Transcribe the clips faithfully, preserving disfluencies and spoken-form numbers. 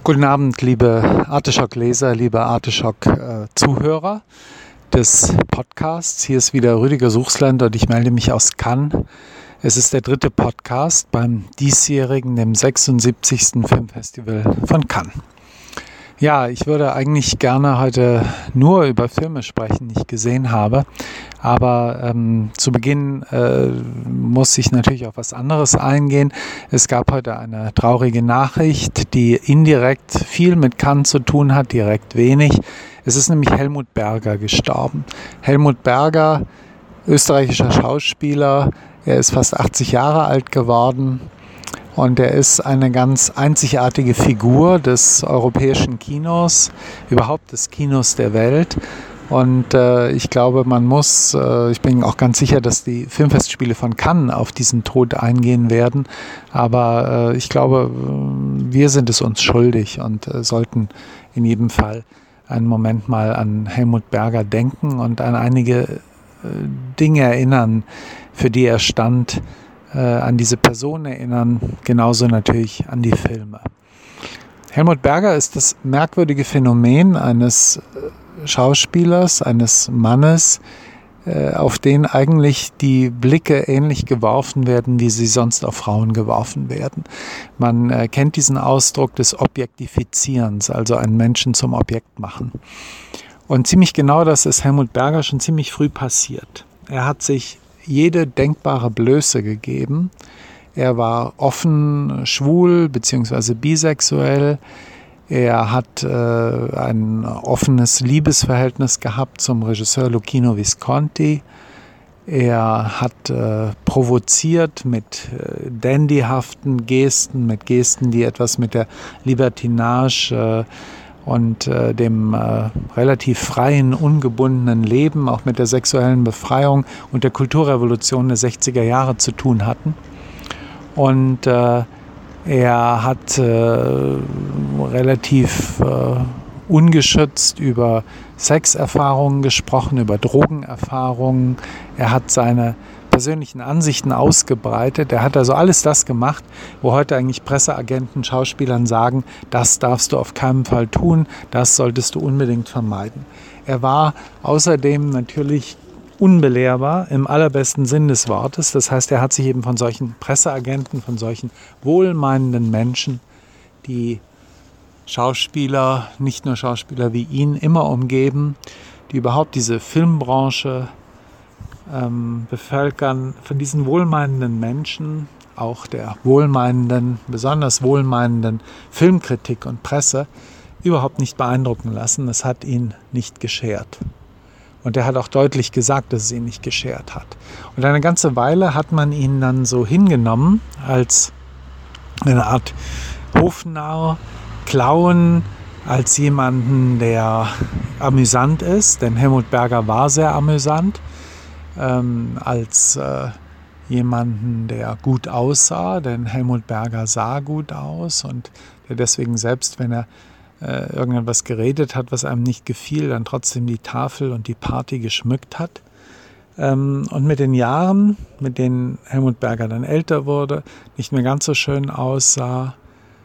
Guten Abend, liebe Artischock-Leser, liebe Artischock-Zuhörer des Podcasts. Hier ist wieder Rüdiger Suchsland und ich melde mich aus Cannes. Es ist der dritte Podcast beim diesjährigen, dem sechsundsiebzigsten Filmfestival von Cannes. Ja, ich würde eigentlich gerne heute nur über Filme sprechen, die ich gesehen habe, aber ähm, zu Beginn äh, muss ich natürlich auf was anderes eingehen. Es gab heute eine traurige Nachricht, die indirekt viel mit Cannes zu tun hat, direkt wenig. Es ist nämlich Helmut Berger gestorben. Helmut Berger, österreichischer Schauspieler, er ist fast achtzig Jahre alt geworden. Und er ist eine ganz einzigartige Figur des europäischen Kinos, überhaupt des Kinos der Welt. Und äh, ich glaube, man muss, äh, ich bin auch ganz sicher, dass die Filmfestspiele von Cannes auf diesen Tod eingehen werden. Aber äh, ich glaube, wir sind es uns schuldig und äh, sollten in jedem Fall einen Moment mal an Helmut Berger denken und an einige äh, Dinge erinnern, für die er stand, an diese Person erinnern, genauso natürlich an die Filme. Helmut Berger ist das merkwürdige Phänomen eines Schauspielers, eines Mannes, auf den eigentlich die Blicke ähnlich geworfen werden, wie sie sonst auf Frauen geworfen werden. Man kennt diesen Ausdruck des Objektifizierens, also einen Menschen zum Objekt machen. Und ziemlich genau das ist Helmut Berger schon ziemlich früh passiert. Er hat sich jede denkbare Blöße gegeben. Er war offen schwul bzw. bisexuell. Er hat äh, ein offenes Liebesverhältnis gehabt zum Regisseur Luchino Visconti. Er hat äh, provoziert mit äh, dandyhaften Gesten, mit Gesten, die etwas mit der Libertinage äh, und äh, dem äh, relativ freien, ungebundenen Leben, auch mit der sexuellen Befreiung und der Kulturrevolution der sechziger Jahre zu tun hatten. Und äh, er hat äh, relativ äh, ungeschützt über Sexerfahrungen gesprochen, über Drogenerfahrungen. Er hat seine persönlichen Ansichten ausgebreitet. Er hat also alles das gemacht, wo heute eigentlich Presseagenten, Schauspielern sagen, das darfst du auf keinen Fall tun, das solltest du unbedingt vermeiden. Er war außerdem natürlich unbelehrbar im allerbesten Sinn des Wortes. Das heißt, er hat sich eben von solchen Presseagenten, von solchen wohlmeinenden Menschen, die Schauspieler, nicht nur Schauspieler wie ihn, immer umgeben, die überhaupt diese Filmbranche Ähm, bevölkern, von diesen wohlmeinenden Menschen, auch der wohlmeinenden, besonders wohlmeinenden Filmkritik und Presse, überhaupt nicht beeindrucken lassen. Es hat ihn nicht geschert. Und er hat auch deutlich gesagt, dass es ihn nicht geschert hat. Und eine ganze Weile hat man ihn dann so hingenommen als eine Art Hofnarr, Clown, als jemanden, der amüsant ist, denn Helmut Berger war sehr amüsant, Ähm, als äh, jemanden, der gut aussah, denn Helmut Berger sah gut aus und der deswegen selbst, wenn er äh, irgendetwas geredet hat, was einem nicht gefiel, dann trotzdem die Tafel und die Party geschmückt hat. Ähm, und mit den Jahren, mit denen Helmut Berger dann älter wurde, nicht mehr ganz so schön aussah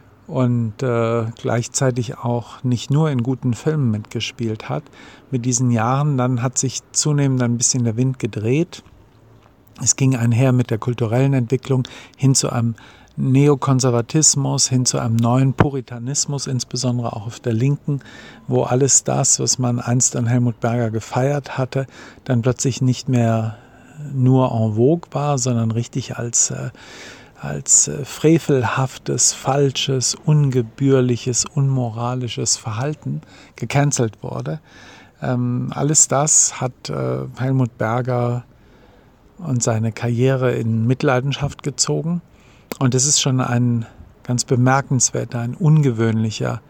und äh, gleichzeitig auch nicht nur in guten Filmen mitgespielt hat. Mit diesen Jahren dann hat sich zunehmend ein bisschen der Wind gedreht. Es ging einher mit der kulturellen Entwicklung hin zu einem Neokonservatismus, hin zu einem neuen Puritanismus, insbesondere auch auf der Linken, wo alles das, was man einst an Helmut Berger gefeiert hatte, dann plötzlich nicht mehr nur en vogue war, sondern richtig als äh, als äh, frevelhaftes, falsches, ungebührliches, unmoralisches Verhalten gecancelt wurde. Ähm, alles das hat äh, Helmut Berger und seine Karriere in Mitleidenschaft gezogen. Und es ist schon ein ganz bemerkenswerter, ein ungewöhnlicher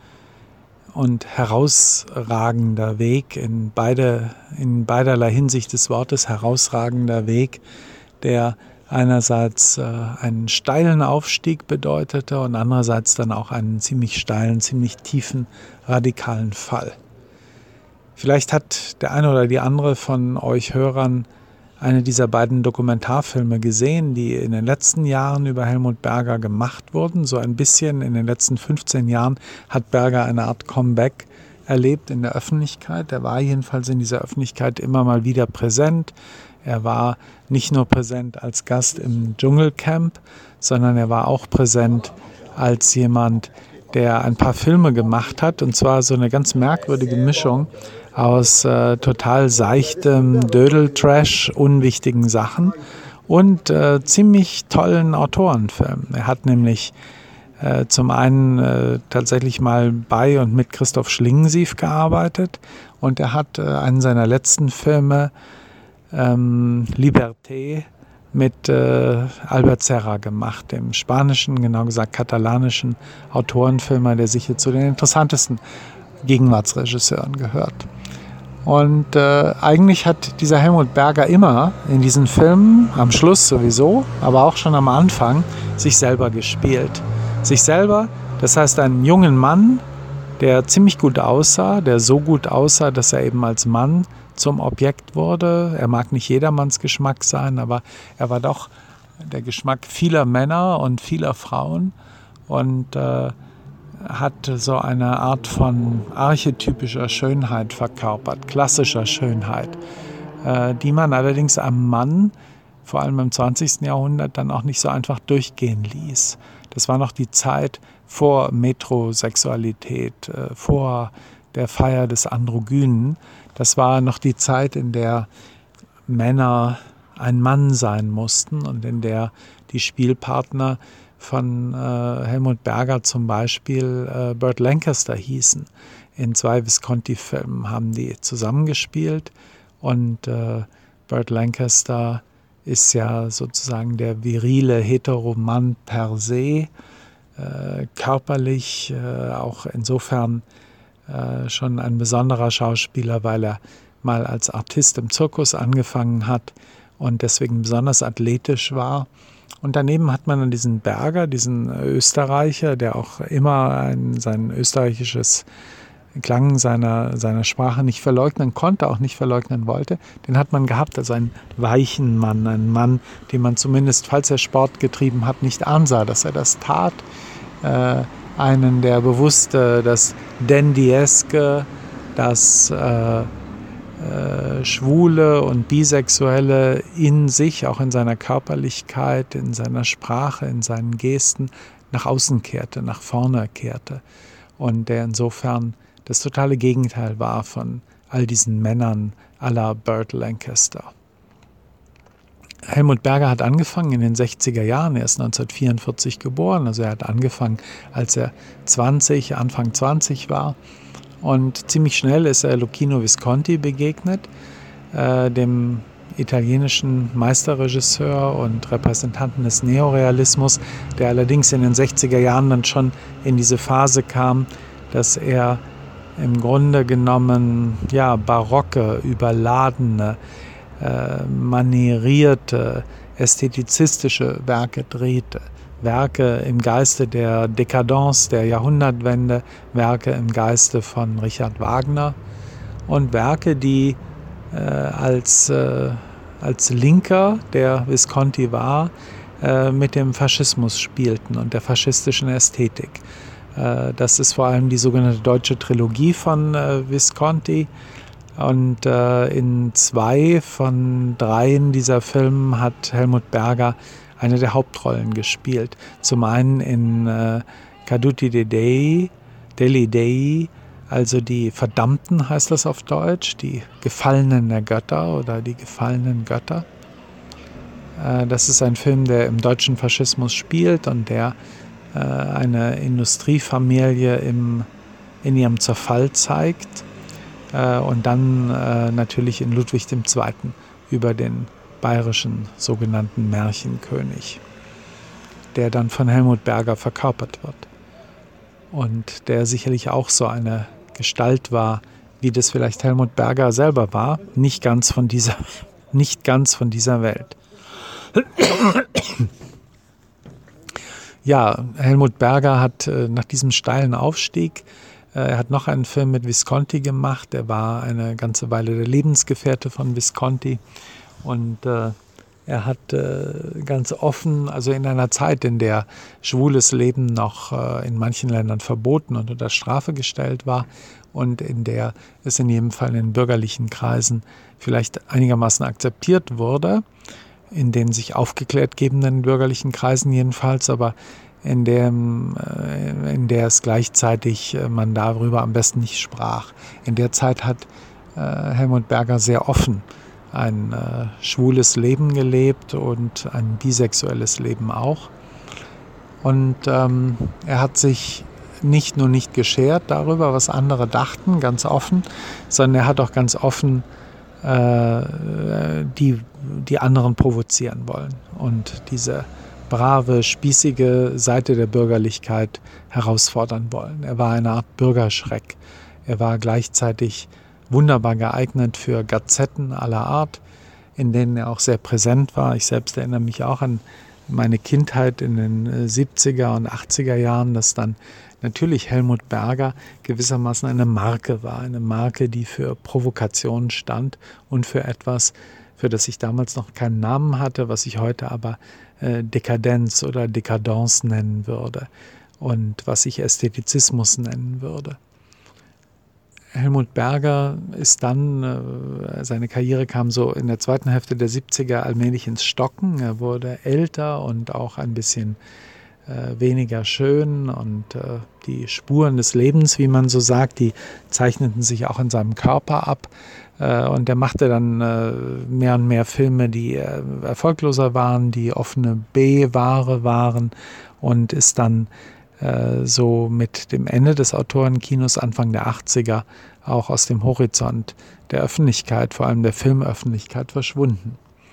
und herausragender Weg, in, beide, in beiderlei Hinsicht des Wortes herausragender Weg, der einerseits äh, einen steilen Aufstieg bedeutete und andererseits dann auch einen ziemlich steilen, ziemlich tiefen, radikalen Fall. Vielleicht hat der eine oder die andere von euch Hörern eine dieser beiden Dokumentarfilme gesehen, die in den letzten Jahren über Helmut Berger gemacht wurden. So ein bisschen in den letzten fünfzehn Jahren hat Berger eine Art Comeback erlebt in der Öffentlichkeit. Er war jedenfalls in dieser Öffentlichkeit immer mal wieder präsent. Er war nicht nur präsent als Gast im Dschungelcamp, sondern er war auch präsent als jemand, der ein paar Filme gemacht hat, und zwar so eine ganz merkwürdige Mischung aus äh, total seichtem Dödel-Trash, unwichtigen Sachen und äh, ziemlich tollen Autorenfilmen. Er hat nämlich äh, zum einen äh, tatsächlich mal bei und mit Christoph Schlingensief gearbeitet, und er hat äh, einen seiner letzten Filme, ähm, Liberté, mit äh, Albert Serra gemacht, dem spanischen, genau gesagt katalanischen Autorenfilmer, der sicher zu den interessantesten Gegenwartsregisseuren gehört. Und äh, eigentlich hat dieser Helmut Berger immer in diesen Filmen, am Schluss sowieso, aber auch schon am Anfang, sich selber gespielt. Sich selber, das heißt einen jungen Mann, der ziemlich gut aussah, der so gut aussah, dass er eben als Mann zum Objekt wurde. Er mag nicht jedermanns Geschmack sein, aber er war doch der Geschmack vieler Männer und vieler Frauen und äh, hat so eine Art von archetypischer Schönheit verkörpert, klassischer Schönheit, äh, die man allerdings am Mann, vor allem im zwanzigsten Jahrhundert, dann auch nicht so einfach durchgehen ließ. Das war noch die Zeit vor Metrosexualität, äh, vor der Feier des Androgynen. Das war noch die Zeit, in der Männer ein Mann sein mussten und in der die Spielpartner von äh, Helmut Berger zum Beispiel äh, Burt Lancaster hießen. In zwei Visconti-Filmen haben die zusammengespielt, und äh, Burt Lancaster ist ja sozusagen der virile Heteromann per se, äh, körperlich äh, auch insofern äh, schon ein besonderer Schauspieler, weil er mal als Artist im Zirkus angefangen hat und deswegen besonders athletisch war. Und daneben hat man dann diesen Berger, diesen Österreicher, der auch immer ein, sein österreichisches Klang seiner, seiner Sprache nicht verleugnen konnte, auch nicht verleugnen wollte. Den hat man gehabt als einen weichen Mann, einen Mann, den man zumindest, falls er Sport getrieben hat, nicht ansah, dass er das tat. Äh, einen, der bewusst äh, das Dandyeske, das äh, äh, Schwule und Bisexuelle in sich, auch in seiner Körperlichkeit, in seiner Sprache, in seinen Gesten, nach außen kehrte, nach vorne kehrte. Und der insofern das totale Gegenteil war von all diesen Männern à la Burt Lancaster. Helmut Berger hat angefangen in den sechziger Jahren, er ist neunzehnhundertvierundvierzig geboren, also er hat angefangen, als er zwanzig, Anfang zwanzig war. Und ziemlich schnell ist er Luchino Visconti begegnet, äh, dem italienischen Meisterregisseur und Repräsentanten des Neorealismus, der allerdings in den sechziger Jahren dann schon in diese Phase kam, dass er im Grunde genommen ja, barocke, überladene, äh, manierierte, ästhetizistische Werke drehte. Werke im Geiste der Dekadence, der Jahrhundertwende, Werke im Geiste von Richard Wagner und Werke, die äh, als, äh, als Linker, der Visconti war, äh, mit dem Faschismus spielten und der faschistischen Ästhetik. Äh, das ist vor allem die sogenannte Deutsche Trilogie von äh, Visconti. Und äh, in zwei von dreien dieser Filmen hat Helmut Berger eine der Hauptrollen gespielt. Zum einen in äh, Caduti Dei, Dei Dei, also die Verdammten heißt das auf Deutsch, die Gefallenen der Götter oder die gefallenen Götter. Äh, das ist ein Film, der im deutschen Faschismus spielt und der äh, eine Industriefamilie im, in ihrem Zerfall zeigt. Äh, und dann äh, natürlich in Ludwig der Zweite über den bayerischen sogenannten Märchenkönig, der dann von Helmut Berger verkörpert wird und der sicherlich auch so eine Gestalt war, wie das vielleicht Helmut Berger selber war, nicht ganz von dieser, nicht ganz von dieser Welt. Ja, Helmut Berger hat äh, nach diesem steilen Aufstieg, äh, er hat noch einen Film mit Visconti gemacht, er war eine ganze Weile der Lebensgefährte von Visconti. Und äh, er hat äh, ganz offen, also in einer Zeit, in der schwules Leben noch äh, in manchen Ländern verboten und unter Strafe gestellt war und in der es in jedem Fall in bürgerlichen Kreisen vielleicht einigermaßen akzeptiert wurde, in den sich aufgeklärt gebenden bürgerlichen Kreisen jedenfalls, aber in, dem, äh, in der es gleichzeitig äh, man darüber am besten nicht sprach. In der Zeit hat äh, Helmut Berger sehr offen ein äh, schwules Leben gelebt und ein bisexuelles Leben auch. Und ähm, er hat sich nicht nur nicht geschert darüber, was andere dachten, ganz offen, sondern er hat auch ganz offen äh, die, die anderen provozieren wollen und diese brave, spießige Seite der Bürgerlichkeit herausfordern wollen. Er war eine Art Bürgerschreck. Er war gleichzeitig wunderbar geeignet für Gazetten aller Art, in denen er auch sehr präsent war. Ich selbst erinnere mich auch an meine Kindheit in den siebziger und achtziger Jahren, dass dann natürlich Helmut Berger gewissermaßen eine Marke war, eine Marke, die für Provokation stand und für etwas, für das ich damals noch keinen Namen hatte, was ich heute aber äh, Dekadenz oder Dekadence nennen würde und was ich Ästhetizismus nennen würde. Helmut Berger ist dann, äh, seine Karriere kam so in der zweiten Hälfte der siebziger allmählich ins Stocken. Er wurde älter und auch ein bisschen äh, weniger schön und äh, die Spuren des Lebens, wie man so sagt, die zeichneten sich auch in seinem Körper ab. Äh, und er machte dann äh, mehr und mehr Filme, die äh, erfolgloser waren, die offene B-Ware waren und ist dann so mit dem Ende des Autorenkinos Anfang der achtziger auch aus dem Horizont der Öffentlichkeit, vor allem der Filmöffentlichkeit, verschwunden.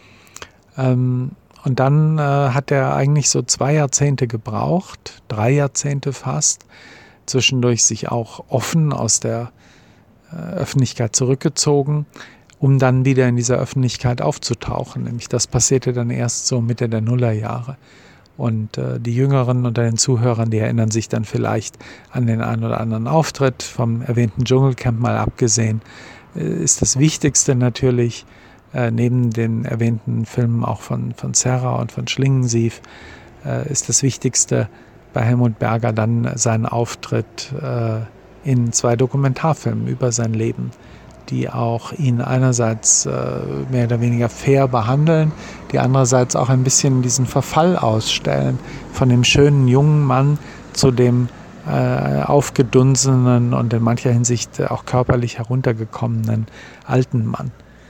Ähm, und dann äh, hat er eigentlich so zwei Jahrzehnte gebraucht, drei Jahrzehnte fast, zwischendurch sich auch offen aus der äh, Öffentlichkeit zurückgezogen, um dann wieder in dieser Öffentlichkeit aufzutauchen. Nämlich das passierte dann erst so Mitte der Nullerjahre. Und äh, die Jüngeren unter den Zuhörern, die erinnern sich dann vielleicht an den einen oder anderen Auftritt. Vom erwähnten Dschungelcamp mal abgesehen, äh, ist das Wichtigste natürlich, äh, neben den erwähnten Filmen auch von, von Serra und von Schlingensief, äh, ist das Wichtigste bei Helmut Berger dann sein Auftritt äh, in zwei Dokumentarfilmen über sein Leben, die auch ihn einerseits äh, mehr oder weniger fair behandeln, die andererseits auch ein bisschen diesen Verfall ausstellen von dem schönen jungen Mann zu dem äh, aufgedunsenen und in mancher Hinsicht auch körperlich heruntergekommenen alten Mann.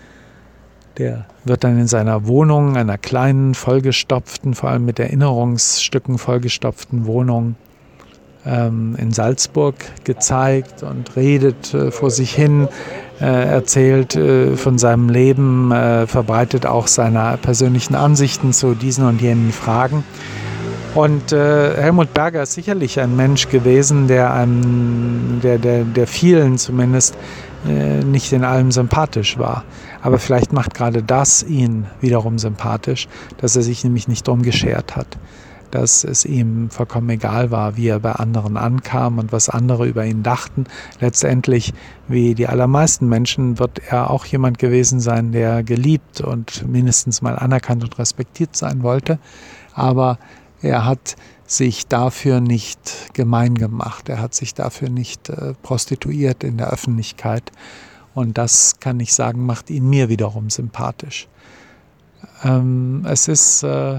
Der wird dann in seiner Wohnung, einer kleinen, vollgestopften, vor allem mit Erinnerungsstücken vollgestopften Wohnung ähm, in Salzburg gezeigt und redet äh, vor sich hin, äh, erzählt äh, von seinem Leben, äh, verbreitet auch seine persönlichen Ansichten zu diesen und jenen Fragen. Und äh, Helmut Berger ist sicherlich ein Mensch gewesen, der, einem, der, der, der vielen zumindest äh, nicht in allem sympathisch war. Aber vielleicht macht gerade das ihn wiederum sympathisch, dass er sich nämlich nicht drum geschert hat. Dass es ihm vollkommen egal war, wie er bei anderen ankam und was andere über ihn dachten. Letztendlich, wie die allermeisten Menschen, wird er auch jemand gewesen sein, der geliebt und mindestens mal anerkannt und respektiert sein wollte. Aber er hat sich dafür nicht gemein gemacht. Er hat sich dafür nicht äh, prostituiert in der Öffentlichkeit. Und das, kann ich sagen, macht ihn mir wiederum sympathisch. Ähm, es ist... Äh,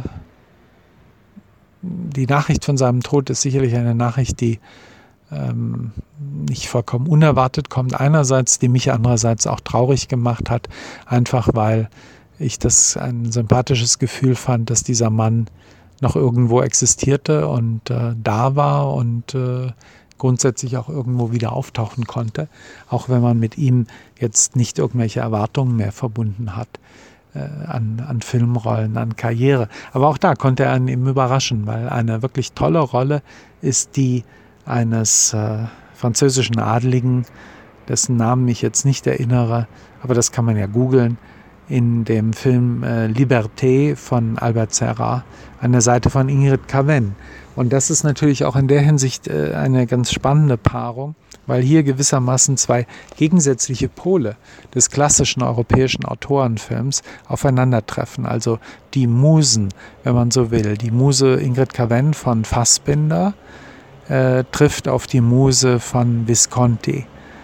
Die Nachricht von seinem Tod ist sicherlich eine Nachricht, die ähm, nicht vollkommen unerwartet kommt. Einerseits, die mich andererseits auch traurig gemacht hat, einfach weil ich das ein sympathisches Gefühl fand, dass dieser Mann noch irgendwo existierte und äh, da war und äh, grundsätzlich auch irgendwo wieder auftauchen konnte, auch wenn man mit ihm jetzt nicht irgendwelche Erwartungen mehr verbunden hat. An, an Filmrollen, an Karriere. Aber auch da konnte er einen eben überraschen, weil eine wirklich tolle Rolle ist die eines äh, französischen Adligen, dessen Namen ich jetzt nicht erinnere, aber das kann man ja googeln, in dem Film äh, Liberté von Albert Serra an der Seite von Ingrid Caven. Und das ist natürlich auch in der Hinsicht äh, eine ganz spannende Paarung, weil hier gewissermaßen zwei gegensätzliche Pole des klassischen europäischen Autorenfilms aufeinandertreffen. Also die Musen, wenn man so will. Die Muse Ingrid Caven von Fassbinder äh, trifft auf die Muse von Visconti.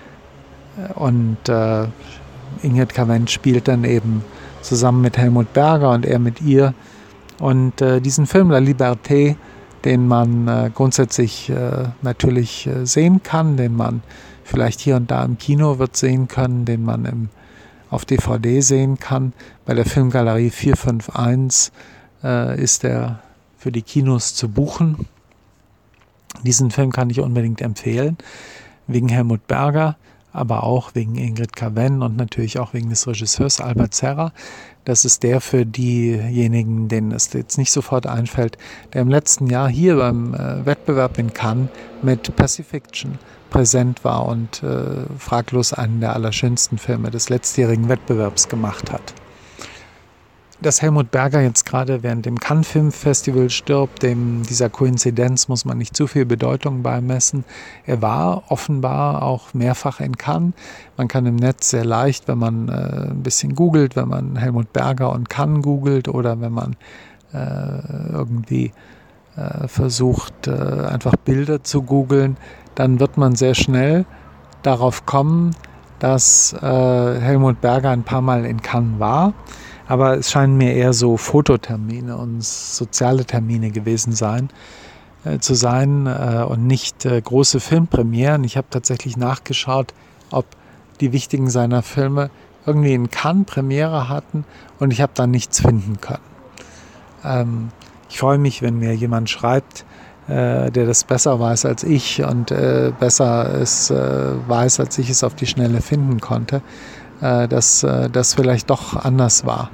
Und äh, Ingrid Caven spielt dann eben zusammen mit Helmut Berger und er mit ihr. Und äh, diesen Film La Liberté, den man äh, grundsätzlich äh, natürlich äh, sehen kann, den man vielleicht hier und da im Kino wird sehen können, den man im, auf D V D sehen kann. Bei der Filmgalerie vier fünf eins äh, ist er für die Kinos zu buchen. Diesen Film kann ich unbedingt empfehlen, wegen Helmut Berger, aber auch wegen Ingrid Caven und natürlich auch wegen des Regisseurs Albert Serra. Das ist der für diejenigen, denen es jetzt nicht sofort einfällt, der im letzten Jahr hier beim äh, Wettbewerb in Cannes mit Pacifiction präsent war und äh, fraglos einen der allerschönsten Filme des letztjährigen Wettbewerbs gemacht hat. Dass Helmut Berger jetzt gerade während dem Cannes Film Festival stirbt, dem dieser Koinzidenz muss man nicht zu viel Bedeutung beimessen. Er war offenbar auch mehrfach in Cannes. Man kann im Netz sehr leicht, wenn man äh, ein bisschen googelt, wenn man Helmut Berger und Cannes googelt oder wenn man äh, irgendwie äh, versucht, äh, einfach Bilder zu googeln, dann wird man sehr schnell darauf kommen, dass äh, Helmut Berger ein paar Mal in Cannes war. Aber es scheinen mir eher so Fototermine und soziale Termine gewesen sein, äh, zu sein äh, und nicht äh, große Filmpremieren. Ich habe tatsächlich nachgeschaut, ob die wichtigen seiner Filme irgendwie in Cannes Premiere hatten und ich habe da nichts finden können. Ähm, ich freue mich, wenn mir jemand schreibt, äh, der das besser weiß als ich und äh, besser es äh, weiß, als ich es auf die Schnelle finden konnte, dass das vielleicht doch anders war.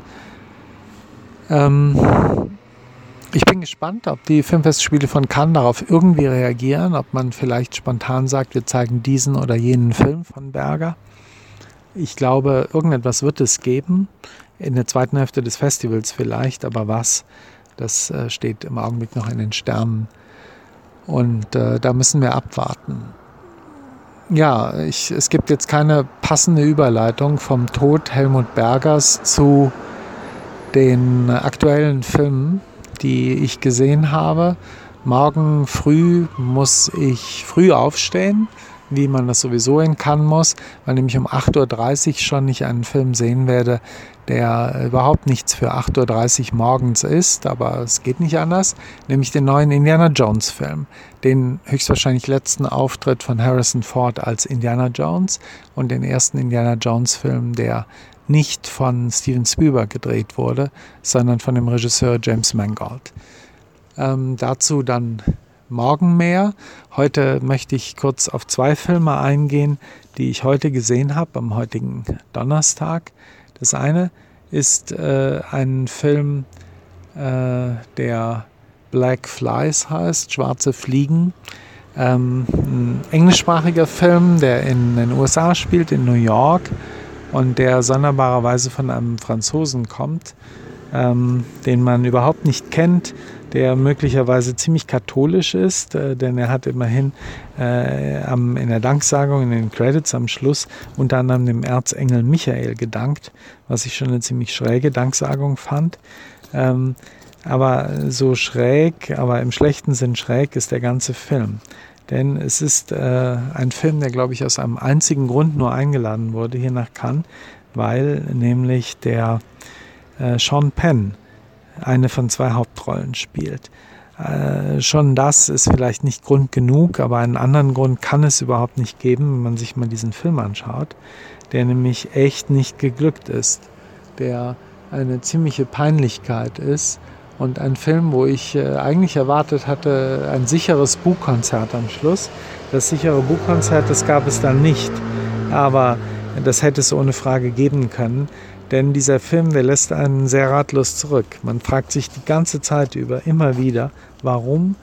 Ähm, ich bin gespannt, ob die Filmfestspiele von Cannes darauf irgendwie reagieren, ob man vielleicht spontan sagt, wir zeigen diesen oder jenen Film von Berger. Ich glaube, irgendetwas wird es geben, in der zweiten Hälfte des Festivals vielleicht, aber was, das äh, steht im Augenblick noch in den Sternen. Und äh, da müssen wir abwarten. Ja, ich, es gibt jetzt keine passende Überleitung vom Tod Helmut Bergers zu den aktuellen Filmen, die ich gesehen habe. Morgen früh muss ich früh aufstehen, wie man das sowieso in Cannes muss, weil nämlich um acht Uhr dreißig schon ich einen Film sehen werde, der überhaupt nichts für acht Uhr dreißig morgens ist, aber es geht nicht anders, nämlich den neuen Indiana Jones Film, den höchstwahrscheinlich letzten Auftritt von Harrison Ford als Indiana Jones und den ersten Indiana Jones Film, der nicht von Steven Spielberg gedreht wurde, sondern von dem Regisseur James Mangold. Ähm, dazu dann morgen mehr. Heute möchte ich kurz auf zwei Filme eingehen, die ich heute gesehen habe, am heutigen Donnerstag. Das eine ist äh, ein Film, äh, der Black Flies heißt, Schwarze Fliegen. Ähm, ein englischsprachiger Film, der in den U S A spielt, in New York, und der sonderbarerweise von einem Franzosen kommt, ähm, den man überhaupt nicht kennt, der möglicherweise ziemlich katholisch ist, äh, denn er hat immerhin äh, am, in der Danksagung, in den Credits am Schluss unter anderem dem Erzengel Michael gedankt, was ich schon eine ziemlich schräge Danksagung fand. Ähm, aber so schräg, aber im schlechten Sinn schräg ist der ganze Film. Denn es ist äh, ein Film, der, glaube ich, aus einem einzigen Grund nur eingeladen wurde hier nach Cannes, weil nämlich der äh, Sean Penn eine von zwei Hauptrollen spielt. Äh, schon das ist vielleicht nicht Grund genug, aber einen anderen Grund kann es überhaupt nicht geben, wenn man sich mal diesen Film anschaut, der nämlich echt nicht geglückt ist, der eine ziemliche Peinlichkeit ist und ein Film, wo ich äh, eigentlich erwartet hatte, ein sicheres Buchkonzert am Schluss. Das sichere Buchkonzert, das gab es dann nicht, aber das hätte es ohne Frage geben können. Denn dieser Film, der lässt einen sehr ratlos zurück. Man fragt sich die ganze Zeit über immer wieder, warum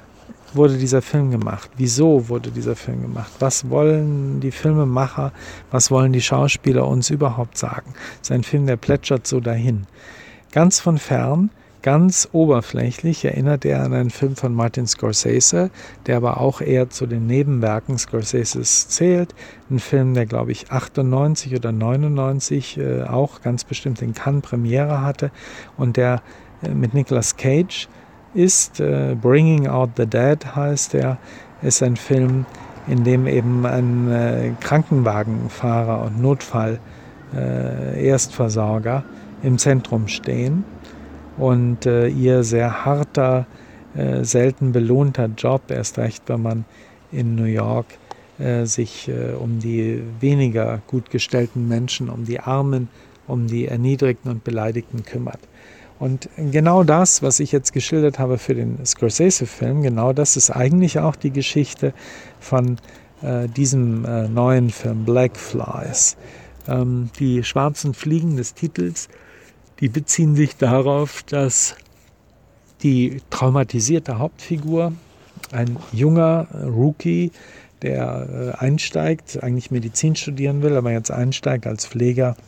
wurde dieser Film gemacht? Wieso wurde dieser Film gemacht? Was wollen die Filmemacher, was wollen die Schauspieler uns überhaupt sagen? Es ist ein Film, der plätschert so dahin. Ganz von fern, ganz oberflächlich erinnert er an einen Film von Martin Scorsese, der aber auch eher zu den Nebenwerken Scorseses zählt. Ein Film, der, glaube ich, achtundneunzig oder neunundneunzig äh, auch ganz bestimmt in Cannes Premiere hatte und der äh, mit Nicolas Cage ist. Äh, Bringing Out the Dead heißt er, ist ein Film, in dem eben ein äh, Krankenwagenfahrer und Notfall äh, Erstversorger im Zentrum stehen und äh, ihr sehr harter, äh, selten belohnter Job, erst recht, wenn man in New York äh, sich äh, um die weniger gut gestellten Menschen, um die Armen, um die Erniedrigten und Beleidigten kümmert. Und genau das, was ich jetzt geschildert habe für den Scorsese-Film, genau das ist eigentlich auch die Geschichte von äh, diesem äh, neuen Film Black Flies. Ähm, die schwarzen Fliegen des Titels, die beziehen sich darauf, dass die traumatisierte Hauptfigur, ein junger Rookie, der äh, einsteigt, eigentlich Medizin studieren will, aber jetzt einsteigt als Pfleger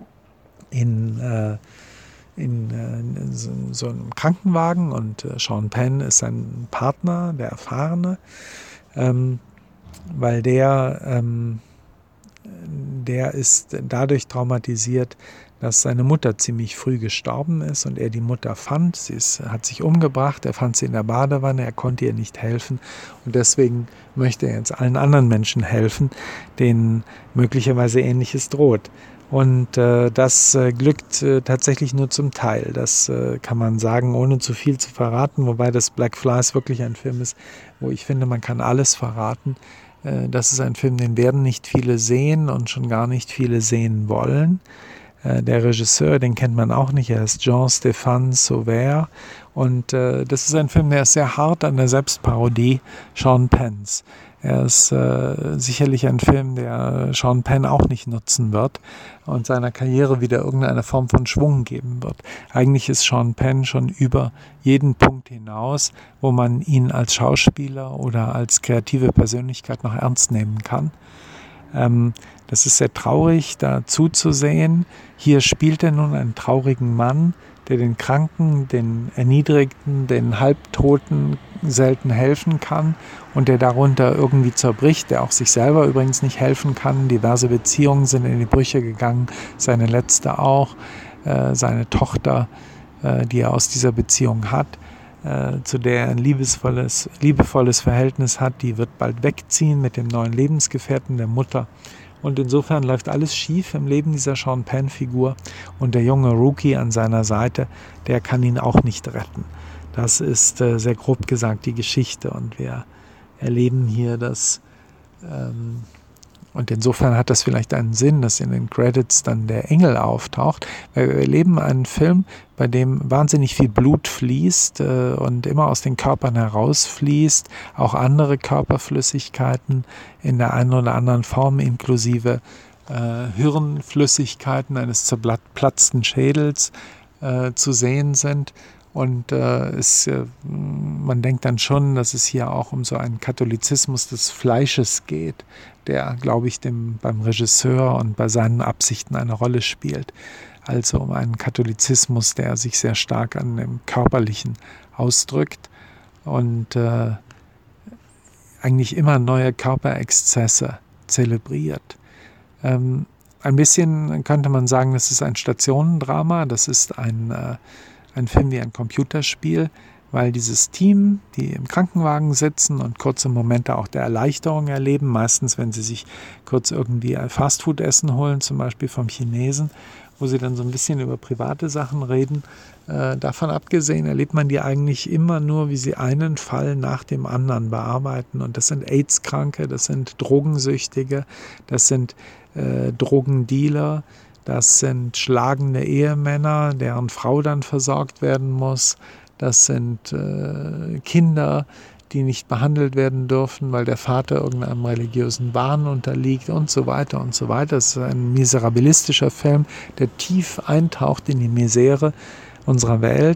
in, äh, in, äh, in so, so einem Krankenwagen und äh, Sean Penn ist sein Partner, der Erfahrene, ähm, weil der, ähm, der ist dadurch traumatisiert, dass seine Mutter ziemlich früh gestorben ist und er die Mutter fand. Sie ist, hat sich umgebracht, er fand sie in der Badewanne, er konnte ihr nicht helfen und deswegen möchte er jetzt allen anderen Menschen helfen, denen möglicherweise Ähnliches droht. Und äh, das äh, glückt äh, tatsächlich nur zum Teil. Das äh, kann man sagen, ohne zu viel zu verraten, wobei das Black Flies wirklich ein Film ist, wo ich finde, man kann alles verraten. Äh, das ist ein Film, den werden nicht viele sehen und schon gar nicht viele sehen wollen. Der Regisseur, den kennt man auch nicht, er ist Jean-Stéphane Sauveur und äh, das ist ein Film, der ist sehr hart an der Selbstparodie Sean Penns. Er ist äh, sicherlich ein Film, der Sean Penn auch nicht nutzen wird und seiner Karriere wieder irgendeine Form von Schwung geben wird. Eigentlich ist Sean Penn schon über jeden Punkt hinaus, wo man ihn als Schauspieler oder als kreative Persönlichkeit noch ernst nehmen kann. Ähm, das ist sehr traurig, da zuzusehen. Hier spielt er nun einen traurigen Mann, der den Kranken, den Erniedrigten, den Halbtoten selten helfen kann und der darunter irgendwie zerbricht, der auch sich selber übrigens nicht helfen kann. Diverse Beziehungen sind in die Brüche gegangen, seine letzte auch, äh, seine Tochter, äh, die er aus dieser Beziehung hat, äh, zu der er ein liebesvolles, liebevolles Verhältnis hat, die wird bald wegziehen mit dem neuen Lebensgefährten der Mutter. Und insofern läuft alles schief im Leben dieser Sean Penn-Figur und der junge Rookie an seiner Seite, der kann ihn auch nicht retten. Das ist äh, sehr grob gesagt die Geschichte und wir erleben hier das, ähm, und insofern hat das vielleicht einen Sinn, dass in den Credits dann der Engel auftaucht. Wir erleben einen Film, bei dem wahnsinnig viel Blut fließt äh, und immer aus den Körpern herausfließt, auch andere Körperflüssigkeiten in der einen oder anderen Form, inklusive äh, Hirnflüssigkeiten eines zerplatzten Schädels äh, zu sehen sind. Und äh, es, äh, man denkt dann schon, dass es hier auch um so einen Katholizismus des Fleisches geht, der, glaube ich, dem, beim Regisseur und bei seinen Absichten eine Rolle spielt. Also um einen Katholizismus, der sich sehr stark an dem Körperlichen ausdrückt und äh, eigentlich immer neue Körperexzesse zelebriert. Ähm, ein bisschen könnte man sagen, das ist ein Stationendrama, das ist ein äh, Ein Film wie ein Computerspiel, weil dieses Team, die im Krankenwagen sitzen und kurze Momente auch der Erleichterung erleben, meistens wenn sie sich kurz irgendwie Fastfood essen holen, zum Beispiel vom Chinesen, wo sie dann so ein bisschen über private Sachen reden. Äh, davon abgesehen erlebt man die eigentlich immer nur, wie sie einen Fall nach dem anderen bearbeiten. Und das sind AIDS-Kranke, das sind Drogensüchtige, das sind äh, Drogendealer, das sind schlagende Ehemänner, deren Frau dann versorgt werden muss. Das sind äh, Kinder, die nicht behandelt werden dürfen, weil der Vater irgendeinem religiösen Wahn unterliegt und so weiter und so weiter. Das ist ein miserabilistischer Film, der tief eintaucht in die Misere unserer Welt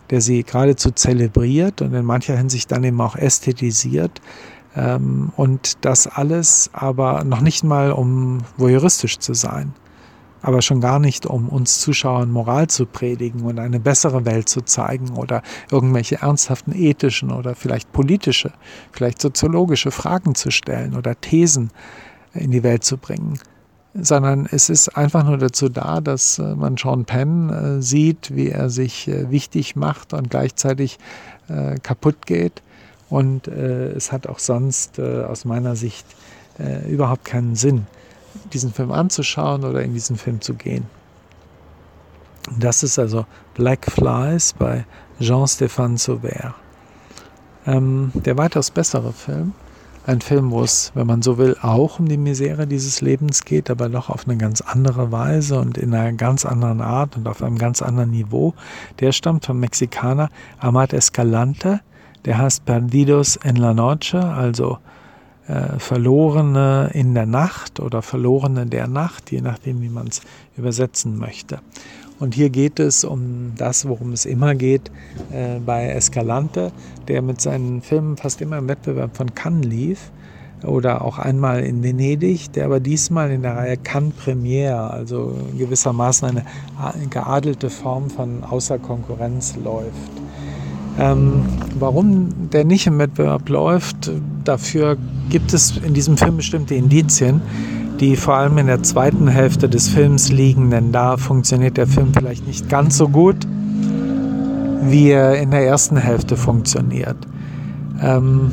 der sie geradezu zelebriert und in mancher Hinsicht dann eben auch ästhetisiert. Ähm, und das alles aber noch nicht mal, um voyeuristisch zu sein, aber schon gar nicht, um uns Zuschauern Moral zu predigen und eine bessere Welt zu zeigen oder irgendwelche ernsthaften ethischen oder vielleicht politische, vielleicht soziologische Fragen zu stellen oder Thesen in die Welt zu bringen, sondern es ist einfach nur dazu da, dass äh, man Sean Penn äh, sieht, wie er sich äh, wichtig macht und gleichzeitig äh, kaputt geht. Und äh, es hat auch sonst äh, aus meiner Sicht äh, überhaupt keinen Sinn, diesen Film anzuschauen oder in diesen Film zu gehen. Das ist also Black Flies bei Jean-Stéphane Sauveur. Ähm, der weitaus bessere Film, ein Film, wo es, wenn man so will, auch um die Misere dieses Lebens geht, aber doch auf eine ganz andere Weise und in einer ganz anderen Art und auf einem ganz anderen Niveau. Der stammt vom Mexikaner Amat Escalante. Der heißt Perdidos en la Noche, also äh, Verlorene in der Nacht oder Verlorene der Nacht, je nachdem, wie man es übersetzen möchte. Und hier geht es um das, worum es immer geht, äh, bei Escalante, der mit seinen Filmen fast immer im Wettbewerb von Cannes lief oder auch einmal in Venedig, der aber diesmal in der Reihe Cannes Premiere, also gewissermaßen eine geadelte Form von außer Konkurrenz läuft. Ähm, warum der nicht im Wettbewerb läuft, dafür gibt es in diesem Film bestimmte Indizien, die vor allem in der zweiten Hälfte des Films liegen, denn da funktioniert der Film vielleicht nicht ganz so gut, wie er in der ersten Hälfte funktioniert. Ähm,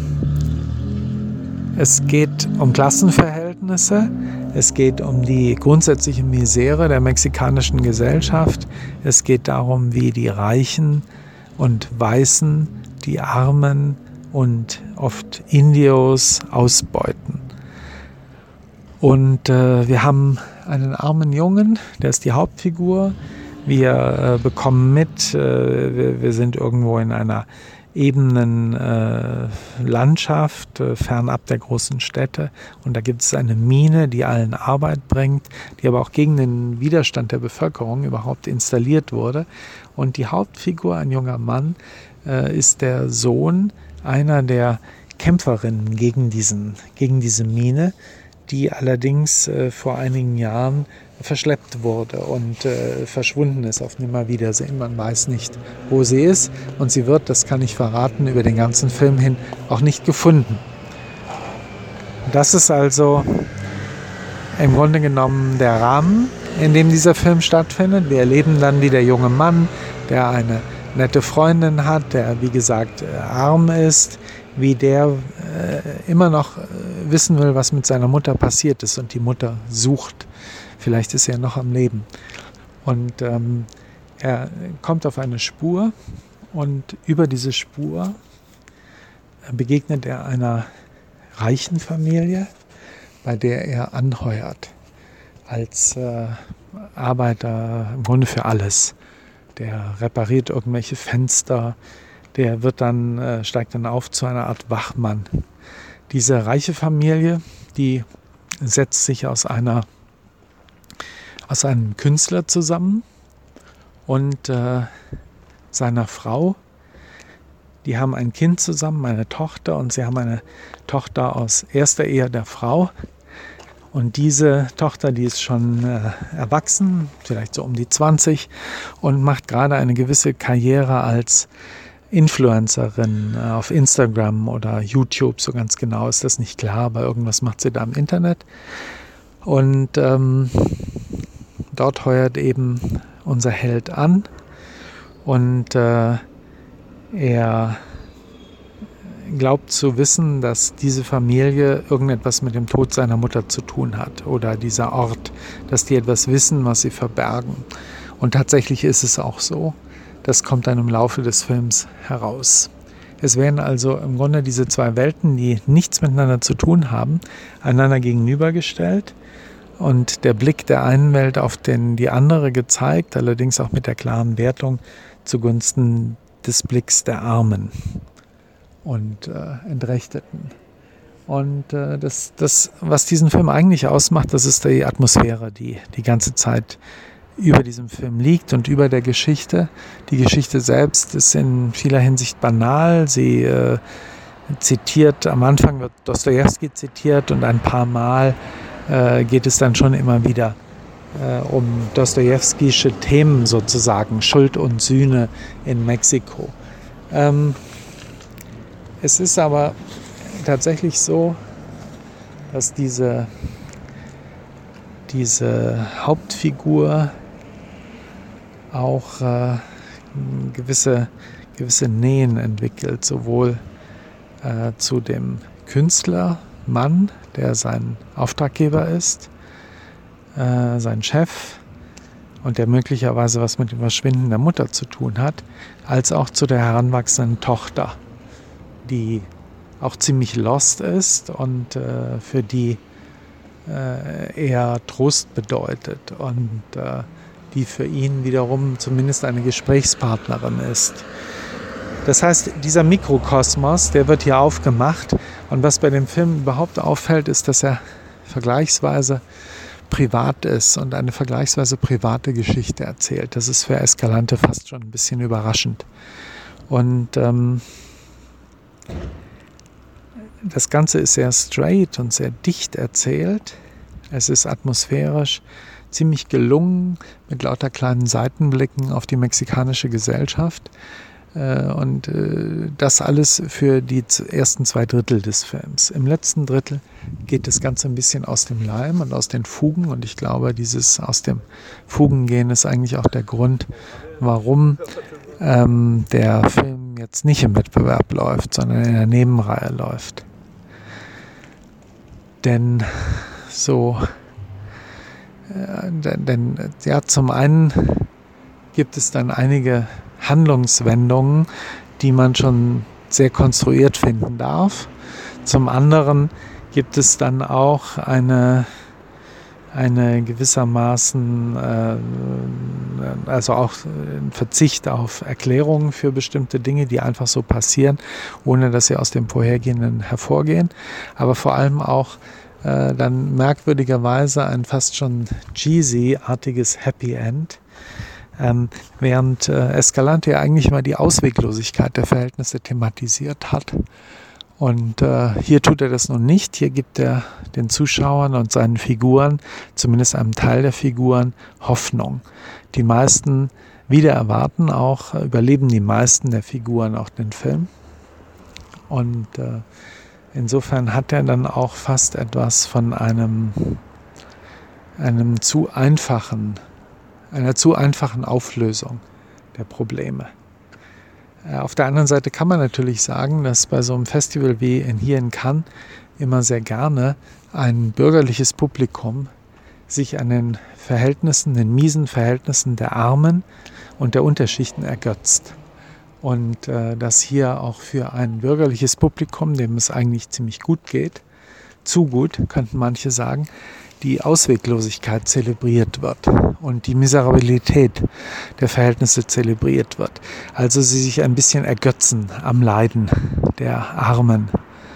es geht um Klassenverhältnisse, es geht um die grundsätzliche Misere der mexikanischen Gesellschaft, es geht darum, wie die Reichen und Weißen die Armen und oft Indios ausbeuten. Und äh, wir haben einen armen Jungen, der ist die Hauptfigur. Wir äh, bekommen mit, äh, wir, wir sind irgendwo in einer ebenen äh, Landschaft, äh, fernab der großen Städte. Und da gibt es eine Mine, die allen Arbeit bringt, die aber auch gegen den Widerstand der Bevölkerung überhaupt installiert wurde. Und die Hauptfigur, ein junger Mann, äh, ist der Sohn einer der Kämpferinnen gegen, diesen, gegen diese Mine, die allerdings äh, vor einigen Jahren verschleppt wurde und äh, verschwunden ist auf Nimmerwiedersehen. Man weiß nicht, wo sie ist und sie wird, das kann ich verraten, über den ganzen Film hin auch nicht gefunden. Das ist also im Grunde genommen der Rahmen, in dem dieser Film stattfindet. Wir erleben dann, wie der junge Mann, der eine nette Freundin hat, der wie gesagt äh, arm ist, wie der äh, immer noch äh, wissen will, was mit seiner Mutter passiert ist und die Mutter sucht. Vielleicht ist er noch am Leben. Und ähm, er kommt auf eine Spur und über diese Spur begegnet er einer reichen Familie, bei der er anheuert als äh, Arbeiter im Grunde für alles. Der repariert irgendwelche Fenster, der wird dann, äh, steigt dann auf zu einer Art Wachmann. Diese reiche Familie, die setzt sich aus einer aus einem Künstler zusammen und äh, seiner Frau. Die haben ein Kind zusammen, eine Tochter, und sie haben eine Tochter aus erster Ehe der Frau. Und diese Tochter, die ist schon äh, erwachsen, vielleicht so um die zwanzig, und macht gerade eine gewisse Karriere als Influencerin äh, auf Instagram oder YouTube. So ganz genau ist das nicht klar, aber irgendwas macht sie da im Internet. Und ähm, dort heuert eben unser Held an und äh, er glaubt zu wissen, dass diese Familie irgendetwas mit dem Tod seiner Mutter zu tun hat oder dieser Ort, dass die etwas wissen, was sie verbergen. Und tatsächlich ist es auch so. Das kommt dann im Laufe des Films heraus. Es werden also im Grunde diese zwei Welten, die nichts miteinander zu tun haben, einander gegenübergestellt und der Blick der einen Welt auf den, die andere gezeigt, allerdings auch mit der klaren Wertung zugunsten des Blicks der Armen und äh, Entrechteten. Und äh, das, das, was diesen Film eigentlich ausmacht, das ist die Atmosphäre, die die ganze Zeit über diesem Film liegt und über der Geschichte. Die Geschichte selbst ist in vieler Hinsicht banal. Sie äh, zitiert, am Anfang wird Dostojewski zitiert und ein paar Mal äh, geht es dann schon immer wieder äh, um dostojewskische Themen sozusagen, Schuld und Sühne in Mexiko. Ähm, es ist aber tatsächlich so, dass diese, diese Hauptfigur auch äh, gewisse, gewisse Nähen entwickelt, sowohl äh, zu dem Künstlermann, der sein Auftraggeber ist, äh, sein Chef und der möglicherweise was mit dem Verschwinden der Mutter zu tun hat, als auch zu der heranwachsenden Tochter, die auch ziemlich lost ist und äh, für die äh, eher Trost bedeutet und äh, die für ihn wiederum zumindest eine Gesprächspartnerin ist. Das heißt, dieser Mikrokosmos, der wird hier aufgemacht und was bei dem Film überhaupt auffällt, ist, dass er vergleichsweise privat ist und eine vergleichsweise private Geschichte erzählt. Das ist für Escalante fast schon ein bisschen überraschend. Und ähm, das Ganze ist sehr straight und sehr dicht erzählt. Es ist atmosphärisch ziemlich gelungen, mit lauter kleinen Seitenblicken auf die mexikanische Gesellschaft. Und das alles für die ersten zwei Drittel des Films. Im letzten Drittel geht das Ganze ein bisschen aus dem Leim und aus den Fugen. Und ich glaube, dieses aus dem Fugen gehen ist eigentlich auch der Grund, warum ähm, der Film jetzt nicht im Wettbewerb läuft, sondern in der Nebenreihe läuft. Denn so, äh, denn, denn ja, zum einen gibt es dann einige Handlungswendungen, die man schon sehr konstruiert finden darf. Zum anderen gibt es dann auch eine, eine gewissermaßen, äh, also auch ein Verzicht auf Erklärungen für bestimmte Dinge, die einfach so passieren, ohne dass sie aus dem Vorhergehenden hervorgehen. Aber vor allem auch äh, dann merkwürdigerweise ein fast schon cheesy-artiges Happy End. Ähm, während äh, Escalante ja eigentlich mal die Ausweglosigkeit der Verhältnisse thematisiert hat. Und äh, hier tut er das nun nicht. Hier gibt er den Zuschauern und seinen Figuren, zumindest einem Teil der Figuren, Hoffnung. Die meisten, wieder erwarten auch, überleben die meisten der Figuren auch den Film. Und äh, insofern hat er dann auch fast etwas von einem, einem zu einfachen einer zu einfachen Auflösung der Probleme. Auf der anderen Seite kann man natürlich sagen, dass bei so einem Festival wie in, hier in Cannes immer sehr gerne ein bürgerliches Publikum sich an den Verhältnissen, den miesen Verhältnissen der Armen und der Unterschichten ergötzt. Und äh, dass hier auch für ein bürgerliches Publikum, dem es eigentlich ziemlich gut geht, zu gut, könnten manche sagen, die Ausweglosigkeit zelebriert wird und die Miserabilität der Verhältnisse zelebriert wird. Also sie sich ein bisschen ergötzen am Leiden der Armen.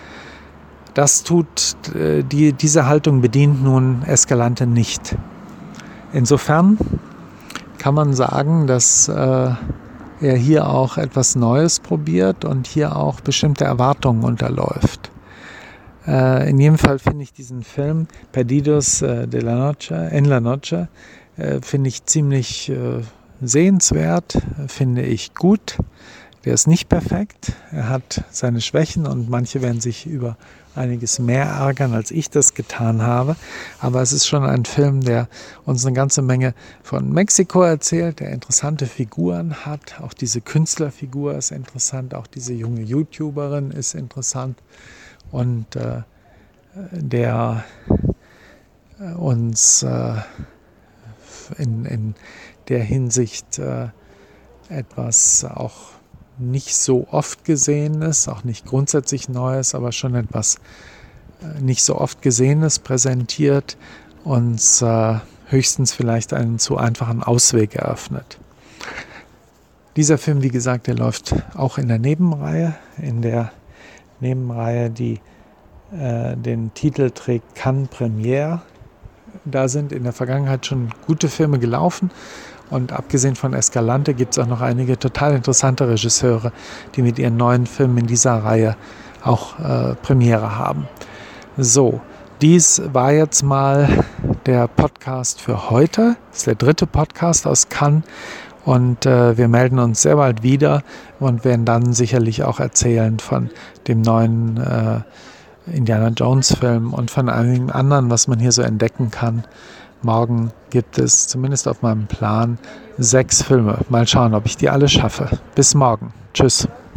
Das tut, die, diese Haltung bedient nun Escalante nicht. Insofern kann man sagen, dass äh, er hier auch etwas Neues probiert und hier auch bestimmte Erwartungen unterläuft. In jedem Fall finde ich diesen Film Perdidos de la Noche, en la Noche, finde ich ziemlich sehenswert, finde ich gut. Der ist nicht perfekt, er hat seine Schwächen und manche werden sich über einiges mehr ärgern, als ich das getan habe. Aber es ist schon ein Film, der uns eine ganze Menge von Mexiko erzählt, der interessante Figuren hat. Auch diese Künstlerfigur ist interessant, auch diese junge YouTuberin ist interessant. Und äh, der äh, uns äh, in, in der Hinsicht äh, etwas auch nicht so oft Gesehenes, auch nicht grundsätzlich Neues, aber schon etwas äh, nicht so oft Gesehenes präsentiert, uns äh, höchstens vielleicht einen zu einfachen Ausweg eröffnet. Dieser Film, wie gesagt, der läuft auch in der Nebenreihe, in der Nebenreihe, die äh, den Titel trägt Cannes Premiere. Da sind in der Vergangenheit schon gute Filme gelaufen. Und abgesehen von Escalante gibt es auch noch einige total interessante Regisseure, die mit ihren neuen Filmen in dieser Reihe auch äh, Premiere haben. So, dies war jetzt mal der Podcast für heute. Das ist der dritte Podcast aus Cannes. Und äh, wir melden uns sehr bald wieder und werden dann sicherlich auch erzählen von dem neuen äh, Indiana Jones Film und von einigen anderen, was man hier so entdecken kann. Morgen gibt es, zumindest auf meinem Plan, sechs Filme. Mal schauen, ob ich die alle schaffe. Bis morgen. Tschüss.